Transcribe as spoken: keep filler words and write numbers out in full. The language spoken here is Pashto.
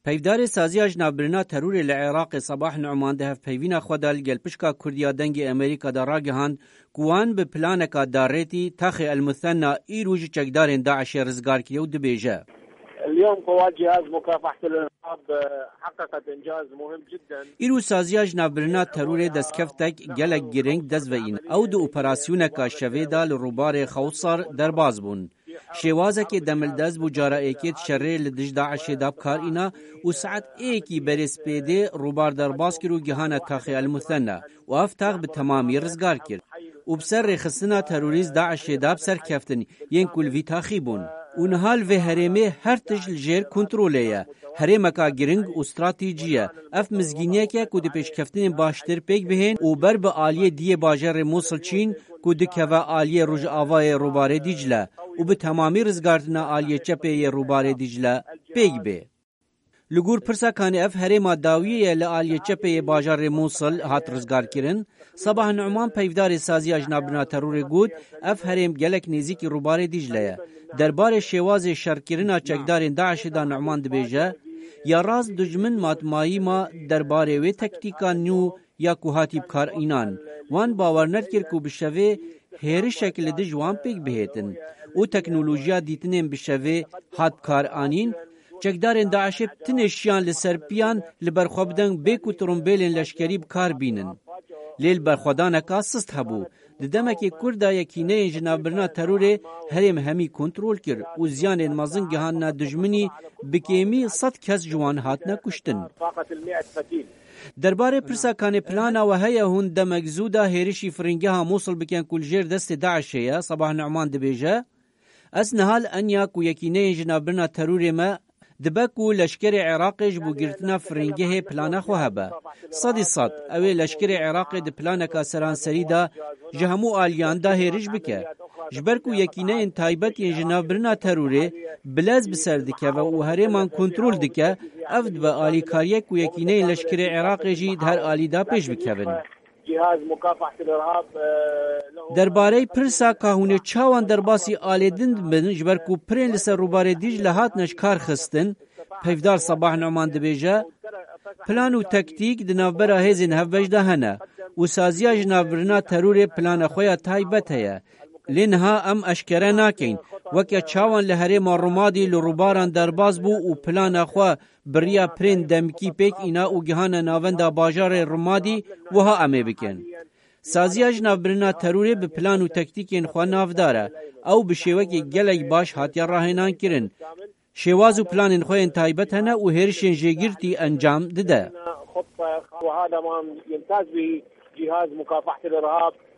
پیدار سازی جنابرنا ترور العراق صباح نعمان ده پیوینا خدا لگل پشکا کردیا دنگ امریکا دا راگهاند کوان به پلانکا دارتی تخ المثنى ایروج چکدارن داعش رزگار کیو دبیجه. اليوم قوات جهاز مكافحة الإرهاب حققت إنجاز مهم جدا. ایرو سازیاج نابرنا ترور دستکفتک گلک گرنگ دزوین او دو اپراسیونکا شویدا لروبار خوصر درباز بون. شوازه که دملدز بو جارا ایکیت شره لدج داعش داب کار اینا و ساعت ایکی برس پیده روبار درباز کرو گهانا تاخی المثنى و افتاق به تمامی رزگار کرد. و بسر رخصنا تروریز داعش داب سر کفتن ین کل وی تاخی بون. اون حال و هرمه هر تجل جیر کنترولیه. هرمه کا گرنگ و استراتیجیه. اف مزگینیه که کود پیشکفتن باشتر پیک بهن و بر به آلیه دی باجر موصل چین کود که و آلیه روژ آوای روبار دیجله و به تمامی رزگارتنا آلیه چپه روبار دیجله پیک به. لگور پرسا کانی اف هرما داویه لآلیه چپه باجر موصل هات رزگار کرن. صباح نعمان پیفدار سازی اجنابنا ترور گود اف هرم گلک نزیک روبار دیجله. درباره شواز شرکرنا چکدارین داعش دا نعمان دبیجه یا راز دجمن ماتمایی ما درباره و تکتیکا نو یا کوهاتی بکار اینان وان باور نکر کو بشوه هر شکل دجوان پیک بهتن او تکنولوژیا دیتنین بشوه هات بکار آنین چکدارین داعش تنشیان لسرپیان لبرخوابدن بیکو ترمبیلین لشکری بکار بینن لیل برخوادانکا سست هبو ددمکی کردا یکینه جنابرنا تروره هرم همی کنترول کر و زیان مازن گهان دجمنی بکیمی صد کس جوان هاتنا کشتن. درباره پرسا کان پلانا و هیا هون دمگزودا هیرشی فرنگه ها موصل بکن کل جیر دست داعشیه صباح نعمان دبیجه از نهال انیا کو یکینه جنابرنا تروره ما دبکو لشکر عراقش بو گرتنا فرنگه پلانا خو هبه صدی صد اوی لشکر عراق د پلانکا سرانسری دا جهمو آلیان دا هیرش بکه جبرکو یکینه ان تایبت ین جنابرنا تروره بلز بسردکه و هرمان کنترول دکه افد با آلی کاریه کو یکینه لشکر عراق جی هر آلی دا پیش بکون. جهاز مكافحة الإرهاب درباره پرسا کاهونه چاوان درباسی آلیدند بن جبرکو پرین لسر روباره دیج لحات نشکار خستن پیفدار صباح نعمان دبیجه پلان و تکتیک دنابرا هزین هفوجده هنه و سازیا جنابرنا ترور پلان خویا تایبت هیا لینها ام اشکره ناکین وکه چاوان لهره مارمادی لروباران درباز بو و پلان خوا بریا پرین دمکی پیک اینا و گهان ناوندا باجار رمادی وها امه بکن. سازیا جنابرنا تروره به پلان و تکتیکین خوا نافداره او بشیوکی گلک باش هاتیا راهنان کرن. شواز و پلان خوین تایبت هنه و هرشین جگیرتی انجام دده. خطة وهذا ما يمتاز به جهاز مكافحة الإرهاب